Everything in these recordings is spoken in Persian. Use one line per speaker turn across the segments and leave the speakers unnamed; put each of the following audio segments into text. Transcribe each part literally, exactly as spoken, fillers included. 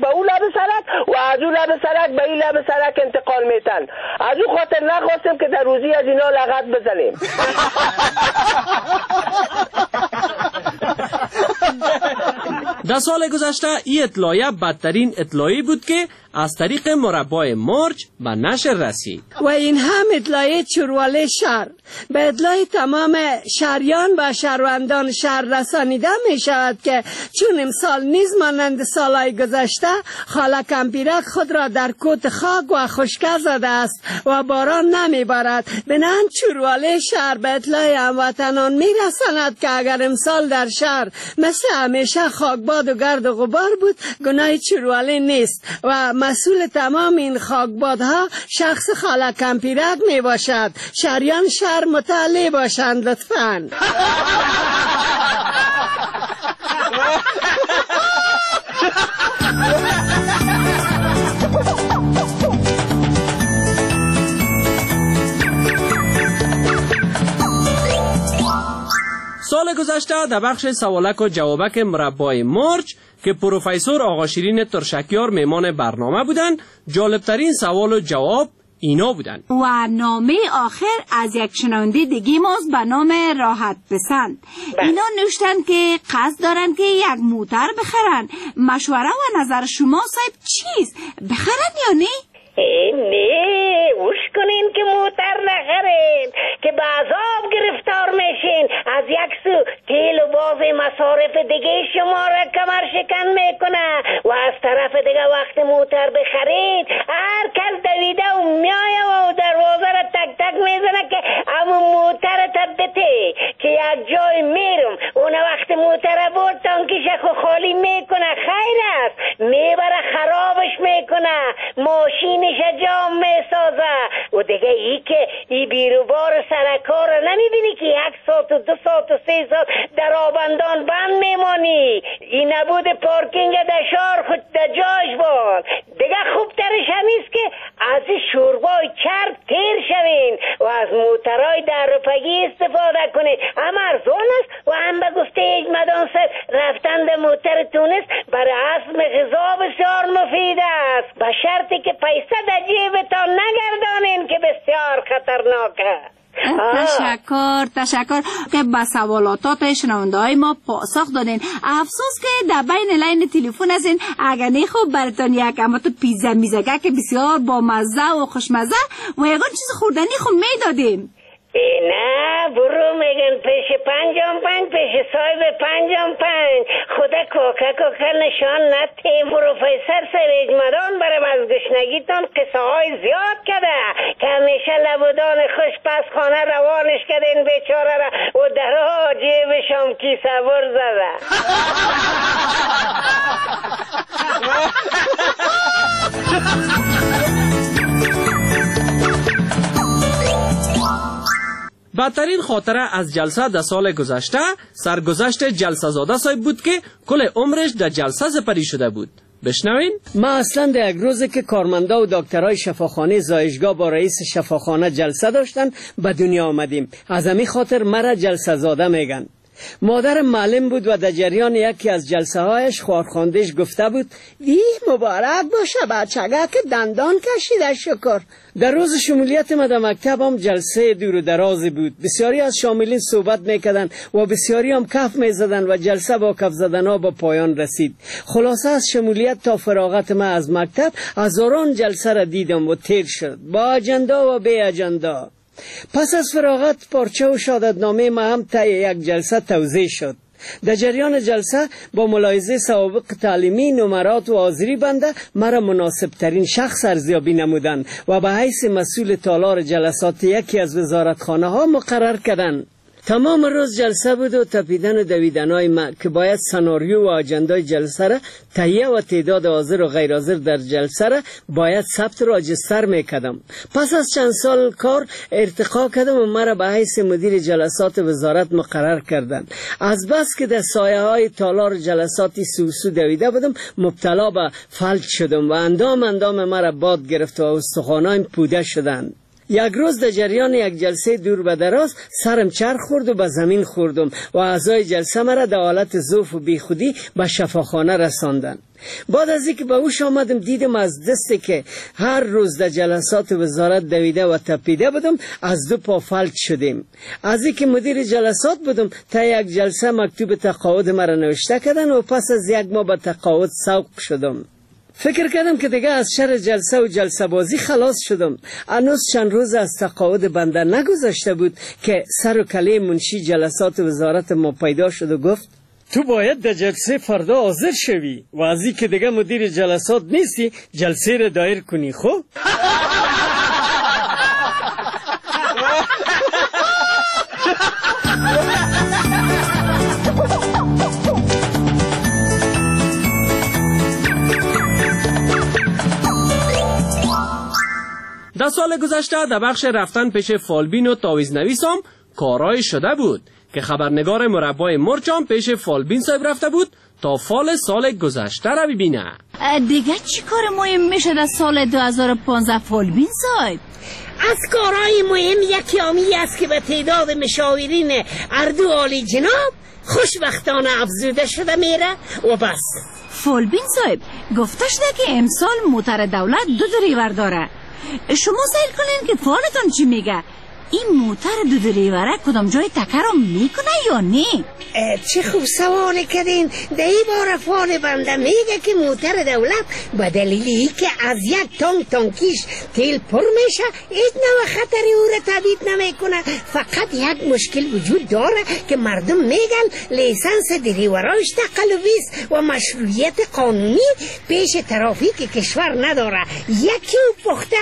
به اون لب سرک و از اون لب سرک به این لب سرک انتقال میتن. از اون خاطر نخواستیم که در روزی از اینا لغت بزنیم.
در سال گذشته این اطلاعیه بدترین اطلاعی بود که از طریق مربع مرج به نشر رسید
و این هم اطلاعیه چرواله شهر به اطلاع تمام شهریان و شهروندان شهر رسانیده می شود که چون امسال نیز مانند سالهای گذشته خاله کمپیرک خود را در کوت خاک و خشکه زده است و باران نمی بارد. بنابراین چرواله شهر به اطلاع هموطنان می رساند که اگر امسال در شهر مثل همیشه خاکباد و گرد و غبار بود گناه چرواله نیست و مسئول تمام این خاکبادها شخص خاله کمپیرک می باشد. شهریان شهر مطلع باشند لطفاً.
سال گذشته در بخش سوالک و جوابک مربع مرج که پروفسور آقا شیرین ترشکیار میمان برنامه بودند، جالبترین سوال و جواب اینا بودن.
و نامه آخر از یک شنونده دیگه ماست به نام راحت پسند. اینا نوشتن که قصد دارن که یک موتر بخرن. مشوره و نظر شما صاحب چیست؟ بخرن یا نه؟
نه اوش کنین که موتر نخرین که به عذاب گرفتار میشین. از یک سو تیل و باز مصارف دیگه شما را کمر شکن میکنه و از طرف دیگه وقت موتر بخرید هر کس دویده و میایه و دروازه را تک تک میزنه که امو موتر تبته که یک جای میرم اون وقت موتر برد تانکیش خو خالی میکنه. خیر است میبره خرابش میکنه، ماشینش جام میسازه و دیگه ای که ای بیروبار سرکار رو نمیبینی که یک ساعت و دو ساعت و سه ساعت در آبندان بند میمانی. این نبود پارکینگ دشار خود در جاش باد. دیگه خوبترش همیست که از شوربای چرب تیر شوین و از موترهای در رفگی استفاده کنید. هم ارزان است و هم به گفته اجمدان سر رفتن در موتر تونست برای اسم غذا بسیار مفید است، به شرطی که پیسه در جیبتان نگردانین که بسیار خطرناکه.
تشکر تشکر که به سوالاتات شنونده های ما پاسخ دادین. افسوس که در بین لین تلفن هستین. اگر نه خوب براتون یک اما تو پیزا میزگه که بسیار با مزه و خوشمزه و یکان چیز خوردنی خود میدادیم.
نه برو میگن پیش پنجام پنج پیش صاحب پنجام پنج. خدا کوکا کوکا نشان نتی. پروفسور سریج مدان برم از گشنگیتان قصه های زیاد کده که همیشه لبودان خوش پس خانه روانش کده این بیچاره را و درها جیبشم کیسه بر زده.
بدترین خاطره از جلسه در سال گذشته سرگذشت جلسه زاده صاحب بود که کل عمرش در جلسه سپری شده بود. بشنوین.
ما اصلا در یک روزی که کارمندا و دکترای شفاخانه زایشگاه با رئیس شفاخانه جلسه داشتن به دنیا آمدیم. از همین خاطر مرا جلسه زاده میگن. مادرم معلم بود و در جریان یکی از جلسه هایش خوارخواندهش گفته بود وی مبارک باشه بچگه که دندان کشیده شکر. در روز شمولیت ما در مکتبم جلسه دور و درازی بود. بسیاری از شاملین صحبت میکردن و بسیاری هم کف میزدن و جلسه با کف زدن ها با پایان رسید. خلاصه از شمولیت تا فراغت ما از مکتب هزاران جلسه را دیدم و تیر شد با اجندا و بی اجندا. پس از فراغت پارچه و شهادتنامه ما هم طی یک جلسه توزیع شد. در جریان جلسه با ملاحظه سوابق تعلیمی، نمرات و حاضری بنده مرا مناسب ترین شخص ارزیابی نمودند و به حیث مسئول تالار جلسات یکی از وزارتخانه ها مقرر کردند. تمام روز جلسه بود و تپیدن و دویدنای ما که باید سناریو و اجندای جلسه را تهیه و تعداد حاضر و غیر حاضر در جلسه را باید ثبت و راجستر میکردم. پس از چند سال کار ارتقا کردم و مرا به حیث مدیر جلسات وزارت مقرر کردند. از بس که در سایه های تالار جلساتی سوسو دویده بودم مبتلا به فلج شدم و اندام اندام مرا باد گرفت و استخوانایم پوده شدند. یک روز در جریان یک جلسه دور به دراز سرم چرخ خورد و به زمین خوردم و اعضای جلسه مرا در حالت ضعف و بیخودی به شفاخانه رساندند. بعد از اینکه به هوش آمدم دیدم از دستی که هر روز در جلسات وزارت دویده و تپیده بودم از دو پا فلج شدیم. از اینکه مدیر جلسات بودم تا یک جلسه مکتوب تقاعد مرا نوشته کردن و پس از یک ماه به تقاعد سوق شدم. فکر کردم که دیگه از شر جلسه و جلسه بازی خلاص شدم. هنوز چند روز از تقاعد بنده نگذشته بود که سر و کله منشی جلسات وزارت ما پیدا شد و گفت تو باید در جلسه فردا حاضر شوی و از این که دیگه مدیر جلسات نیستی جلسه را دایر کنی. خب
در سال گذشته در بخش رفتن پیش فالبین و تاویزنویسام کارای شده بود که خبرنگار مربای مرچام پیش فالبین صاحب رفته بود تا فال سال گذشته را ببینه.
دیگه چی کار مهم میشه در سال دو هزار و پانزده فالبین صاحب؟
از کارهای مهم یکی آمی است که به تعداد مشاورین اردو عالی جناب خوشبختانه افزوده شده میره و بس.
فالبین صاحب گفته شده که امسال موتر دولت دو دریور داره. شما سایل کنین که فالتون چی میگه؟ این موتر دو دریوره کدام جای تکه رو میکنه یا نه؟
چه خوب سوال کردین. در این بار فال بنده میگه که موتر دولت به دلیلی که از یک تانک تانکیش تیل پر میشه هیچ نوع خطری او را تهدید نمیکنه. فقط یک مشکل وجود داره که مردم میگن لیسنس دریوراش تقلبی است و مشروعیت قانونی پیش ترافیک کشور نداره. یکی او پخته.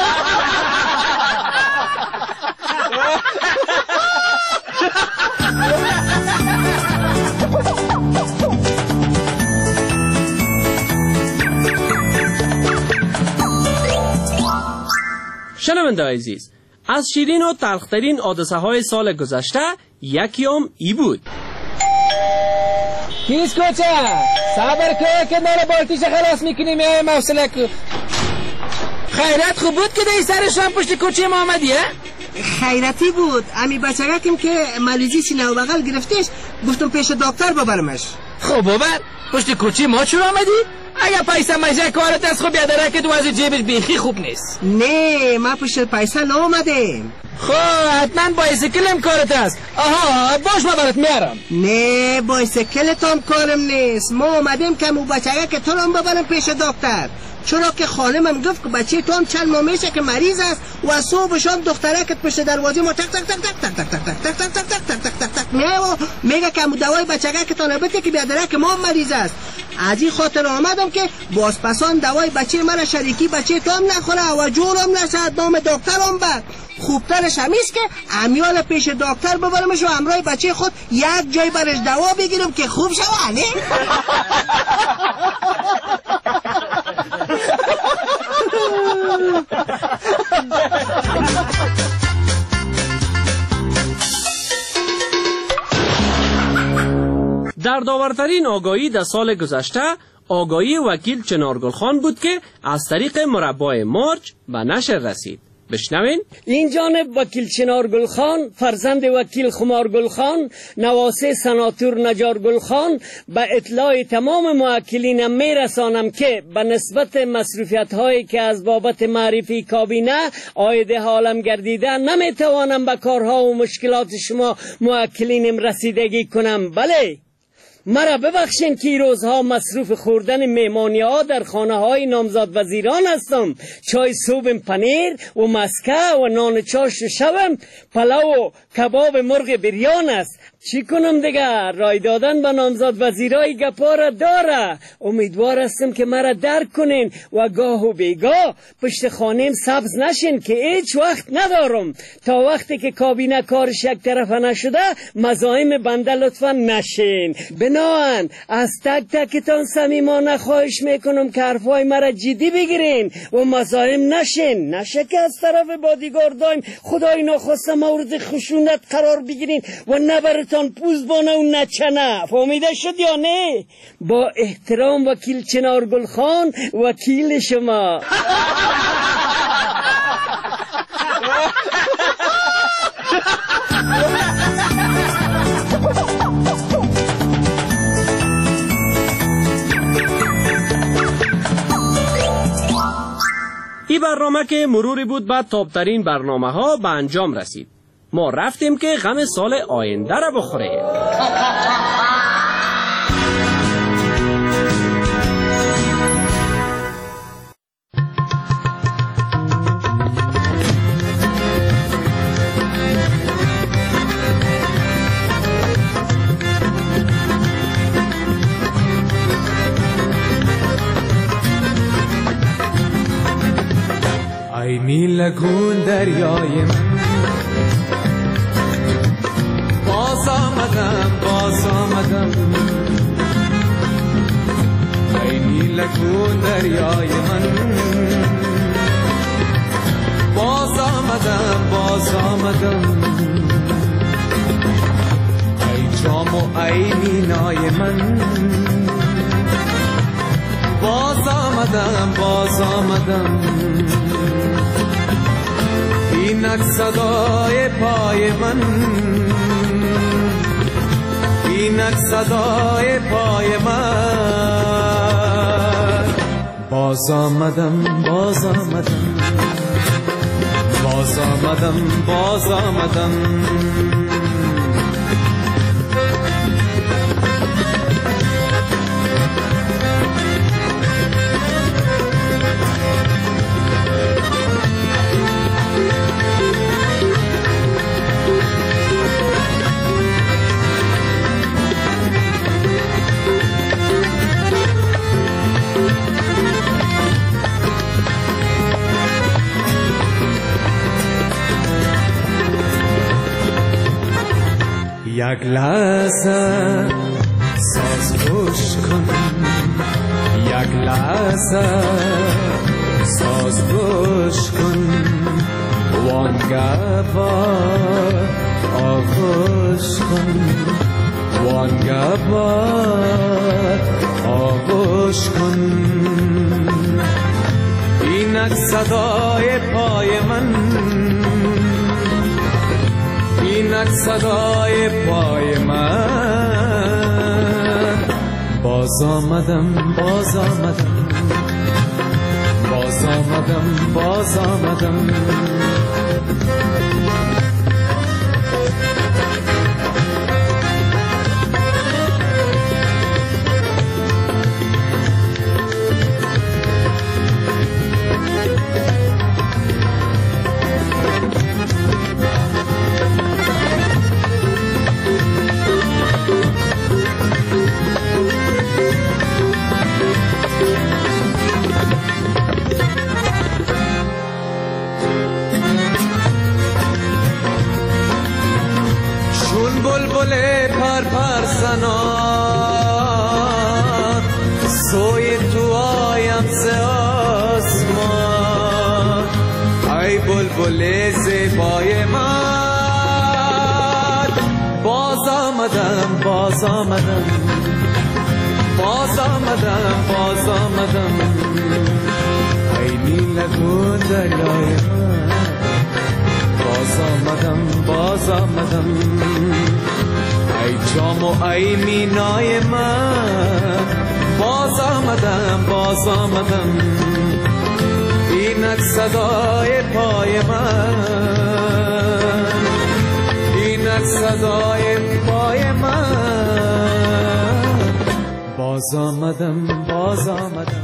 شنونده عزیز، از شیرین و تلخترین حادثه های سال گذشته یکی هم ای بود.
کیس کوچه صبر که که نال بالتیش خلاص میکنیم یه موصله که خیرت خوب بود که دی سرشان پشت کوچه ما آمدیه؟
خیرتی بود. امی بچگکم که مریضی سینه و بغل گرفتش گفتم پیش دکتر ببرمش.
خب ببر پشت کوچه ما چون آمدی؟ اگه پیسه مجه کارت از خوب یادره که تو از جیبش بیخی خوب نیست.
نه ما پشت پیسه نامدیم.
خب حتما بایسکلم کارت است. آها باش ما برات میارم.
نه بایسکلت هم کارم نیست. ما آمدیم که مو بچگه که تو هم ببرم پیش دکتر، چرا که خانمم گفت که بچه تو هم چند ماه میشه که مریض است و صبح شام دخترکت پشت دروازه ما تک تک تک تک تک تک تک تک تک تک تک تک تک تک تک میگه و میگه که دوای بچگه که تا نبته که بیادره که ما مریض است. از این خاطر آمدم که بازپسان دوای بچه من شریکی بچه تو هم نخوره و جورم نشد نام دکترم بر. خوبترش همیست که امیال پیش دکتر ببرمش و همراه بچه خود یک جای برش دوا بگیرم که خوب شوه. نه
در داورترین آگاهی در سال گذشته آگاهی وکیل چنارگل خان بود که از طریق مربای مرچ به نشر رسید. بشنوین.
این جانب وکیل چنارگل خان فرزند وکیل خمارگل خان نواسه سناتور نجارگل خان به اطلاع تمام موکلینم میرسانم که به نسبت مصروفیت هایی که از بابت معرفی کابینه عاید حالم گردیده نمیتوانم به کارها و مشکلات شما موکلینم رسیدگی کنم. بله مرا ببخشین که روزها مصروف خوردن مهمانی ها در خانه های نامزد وزیران هستم. چای صبح پنیر و مسکه و نان چاش و شبم پلو و کباب مرغ بریان است. چی کنم دیگه؟ رای دادن به نامزد وزیرای گپا را داره. امیدوار هستم که مرا درک کنین و گاه و بیگاه پشت خانیم سبز نشین که هیچ وقت ندارم. تا وقتی که کابینه کارش یک طرفه نشده مزاحم بنده لطفا نشین. بناهن از تک تکتان صمیمانه خواهش میکنم که حرفای مرا جدی بگیرین و مزاحم نشین. نشه که از طرف بادیگار دایم خدای ناخواسته مورد خشونت قرار بگیرین و نبرتان پوزبانه و نچنه. فهمیده شد یا نه؟ با احترام وکیل چنارگل خان وکیل شما.
این برنامه که مروری بود بعد تاپترین برنامه ها به انجام رسید. ما رفتیم که غم سال آینده را بخوریم.
ای نیلگون دریای من، باز آمدم باز آمدم. ای نیلگون دریای من، باز آمدم باز آمدم. ای جام و ای مینای من، باز آمدم باز آمدم. اینک صدای پای من، اینک صدای پای من. باز آمدم باز آمدم باز آمدم باز آمدم. یک لحظه ساز گوش کن، یک لحظه ساز گوش کن. وانگه با آغوش کن، وانگه با آغوش کن. اینک صدای پای من، اینک صدای پای من. باز آمدم باز آمدم باز آمدم باز آمدم. بلبل پر پر زنان، سوی تو آیم ز آسمان. ای بلبل زیبای من، باز آمدم باز آمدم باز آمدم باز آمدم. ای نیلگون دریای من، باز آمدم باز آمدم. ای جام و ای مینای من، باز آمدم باز آمدم. اینک صدای پای من، اینک صدای پای من. باز آمدم باز آمدم.